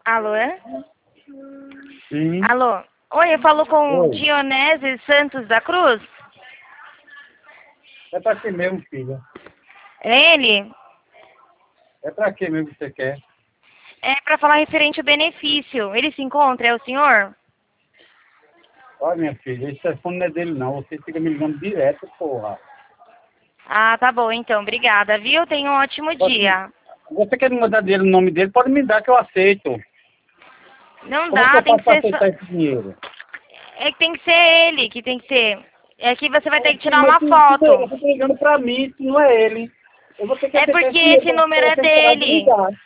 Alô, é? Sim. Alô? Oi, eu falo com Oi. Dionésio Santos da Cruz? É pra quê mesmo, filha? É ele? É pra quê mesmo que você quer? É para falar referente ao benefício. Ele se encontra, é o senhor? Olha, minha filha, esse telefone não é dele, não. Você fica me ligando direto, porra. Ah, tá bom, então. Obrigada, viu? Tenha um ótimo dia. Você quer me mandar dinheiro no nome dele? Pode me dar que eu aceito. Não Como é que dá, eu tem faço que pra ser só... aceitar esse dinheiro? É que tem que ser ele que tem que ser. É que você vai ter que tirar Mas uma foto. você tá ligando pra mim, isso não é ele. Eu vou ter que É aceitar porque esse dinheiro esse pra número é você ter coragem de dele. ligar.